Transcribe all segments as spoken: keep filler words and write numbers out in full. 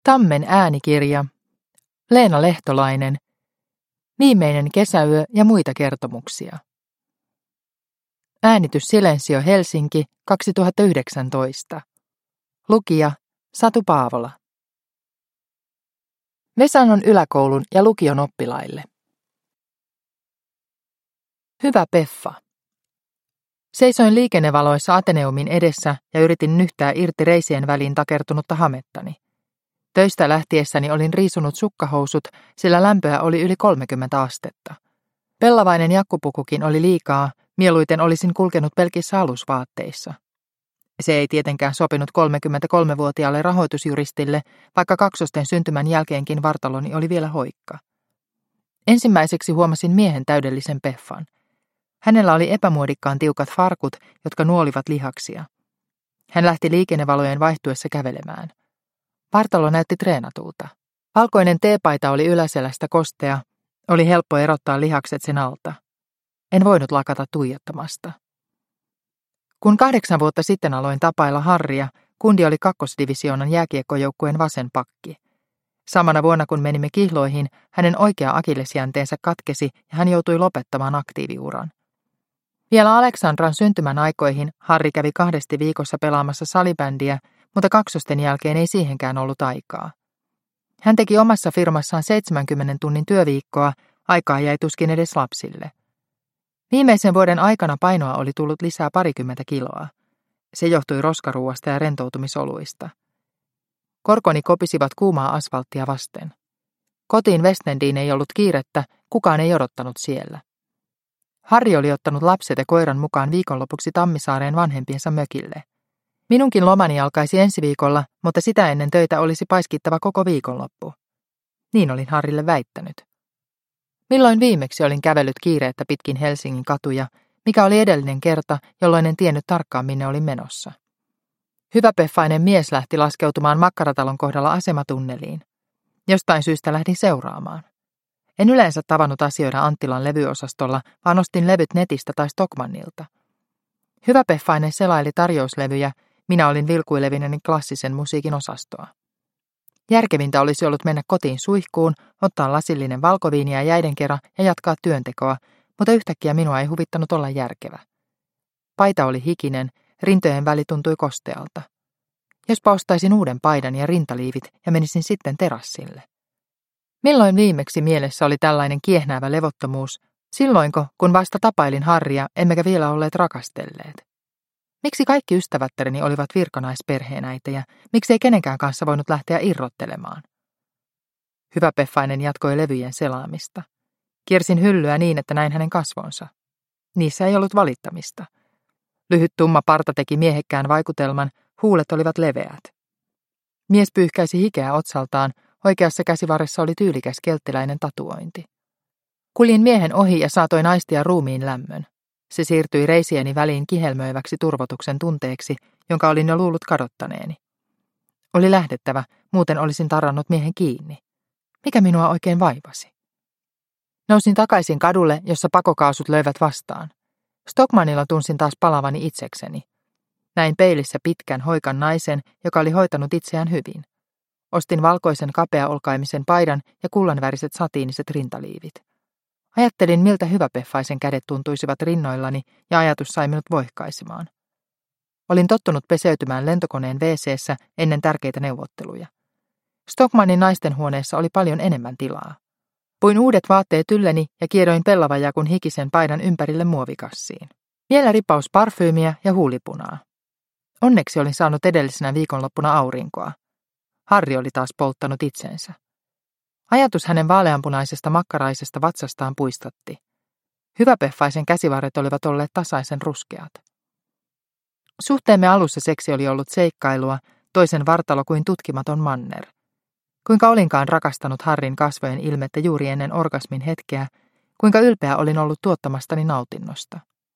Tammen äänikirja, Leena Lehtolainen, Viimeinen kesäyö ja muita kertomuksia. Äänitys Silensio Helsinki kaksituhattayhdeksäntoista. Lukija Satu Paavola. Vesanon yläkoulun ja lukion oppilaille. Hyvä Peffa. Seisoin liikennevaloissa Ateneumin edessä ja yritin nyhtää irti reisien väliin takertunutta hamettani. Töistä lähtiessäni olin riisunut sukkahousut, sillä lämpöä oli yli kolmekymmentä astetta. Pellavainen jakkupukukin oli liikaa, mieluiten olisin kulkenut pelkissä alusvaatteissa. Se ei tietenkään sopinut kolmekymmentäkolmevuotiaalle rahoitusjuristille, vaikka kaksosten syntymän jälkeenkin vartaloni oli vielä hoikka. Ensimmäiseksi huomasin miehen täydellisen Peffan. Hänellä oli epämuodikkaan tiukat farkut, jotka nuolivat lihaksia. Hän lähti liikennevalojen vaihtuessa kävelemään. Vartalo näytti treenatulta. Valkoinen teepaita oli yläselästä kostea. Oli helppo erottaa lihakset sen alta. En voinut lakata tuijottamasta. Kun kahdeksan vuotta sitten aloin tapailla Harria, kundi oli kakkosdivisioonan jääkiekkojoukkueen vasen pakki. Samana vuonna kun menimme kihloihin, hänen oikea akillesjänteensä katkesi ja hän joutui lopettamaan aktiiviuran. Vielä Aleksandran syntymän aikoihin Harri kävi kahdesti viikossa pelaamassa salibändiä, mutta kaksosten jälkeen ei siihenkään ollut aikaa. Hän teki omassa firmassaan seitsemänkymmenen tunnin työviikkoa, aikaa jäi tuskin edes lapsille. Viimeisen vuoden aikana painoa oli tullut lisää parikymmentä kiloa. Se johtui roskaruuasta ja rentoutumisoluista. Korkoni kopisivat kuumaa asfalttia vasten. Kotiin Westendin ei ollut kiirettä, kukaan ei odottanut siellä. Harri oli ottanut lapset ja koiran mukaan viikonlopuksi Tammisaareen vanhempiensa mökille. Minunkin lomani alkaisi ensi viikolla, mutta sitä ennen töitä olisi paiskittava koko viikonloppu. Niin olin Harrille väittänyt. Milloin viimeksi olin kävellyt kiireettä pitkin Helsingin katuja, mikä oli edellinen kerta, jolloin en tiennyt tarkkaan minne olin menossa. Hyväpeffainen mies lähti laskeutumaan Makkaratalon kohdalla asematunneliin. Jostain syystä lähdin seuraamaan. En yleensä tavannut asioida Anttilan levyosastolla, vaan ostin levyt netistä tai Stockmannilta. Hyväpeffainen selaili tarjouslevyjä, minä olin vilkuilevineni klassisen musiikin osastoa. Järkevintä olisi ollut mennä kotiin suihkuun, ottaa lasillinen valkoviiniä jäiden kera ja jatkaa työntekoa, mutta yhtäkkiä minua ei huvittanut olla järkevä. Paita oli hikinen, rintojen väli tuntui kostealta. Jospa ostaisin uuden paidan ja rintaliivit ja menisin sitten terassille. Milloin viimeksi mielessä oli tällainen kiehnäävä levottomuus, silloinko, kun vasta tapailin Harria, emmekä vielä olleet rakastelleet? Miksi kaikki ystävättäreni olivat virkanaisperheenäitejä, miksi ei kenenkään kanssa voinut lähteä irrottelemaan? Hyväpeffainen jatkoi levyjen selaamista. Kiersin hyllyä niin, että näin hänen kasvonsa. Niissä ei ollut valittamista. Lyhyt tumma parta teki miehekkään vaikutelman, huulet olivat leveät. Mies pyyhkäisi hikeä otsaltaan, oikeassa käsivarressa oli tyylikäs kelttiläinen tatuointi. Kuljin miehen ohi ja saatoin aistia ruumiin lämmön. Se siirtyi reisieni väliin kihelmöiväksi turvotuksen tunteeksi, jonka olin jo luullut kadottaneeni. Oli lähdettävä, muuten olisin tarrannut miehen kiinni. Mikä minua oikein vaivasi? Nousin takaisin kadulle, jossa pakokaasut löivät vastaan. Stockmannilla tunsin taas palavani itsekseni. Näin peilissä pitkän hoikan naisen, joka oli hoitanut itseään hyvin. Ostin valkoisen kapeaolkaimisen paidan ja kullanväriset satiiniset rintaliivit. Ajattelin, miltä hyväpeffaisen kädet tuntuisivat rinnoillani ja ajatus sai minut voihkaisemaan. Olin tottunut peseytymään lentokoneen WC:ssä ennen tärkeitä neuvotteluja. Stockmannin naistenhuoneessa oli paljon enemmän tilaa. Puin uudet vaatteet ylleni ja kiedoin pellavajakun hikisen paidan ympärille muovikassiin. Vielä ripaus parfyymiä ja huulipunaa. Onneksi olin saanut edellisenä viikonloppuna aurinkoa. Harri oli taas polttanut itsensä. Ajatus hänen vaaleanpunaisesta makkaraisesta vatsastaan puistatti. Hyväpeffaisen käsivarret olivat olleet tasaisen ruskeat. Suhteemme alussa seksi oli ollut seikkailua, toisen vartalo kuin tutkimaton manner. Kuinka olinkaan rakastanut Harrin kasvojen ilmettä juuri ennen orgasmin hetkeä, kuinka ylpeä olin ollut tuottamastani nautinnosta.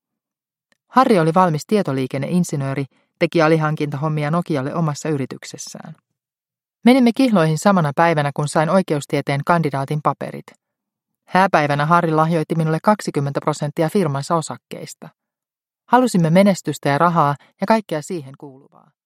Harri oli valmis tietoliikenneinsinööri, teki alihankintahommia Nokialle omassa yrityksessään. Menimme kihloihin samana päivänä, kun sain oikeustieteen kandidaatin paperit. Hääpäivänä Harri lahjoitti minulle kaksikymmentä prosenttia firmansa osakkeista. Halusimme menestystä ja rahaa ja kaikkea siihen kuuluvaa.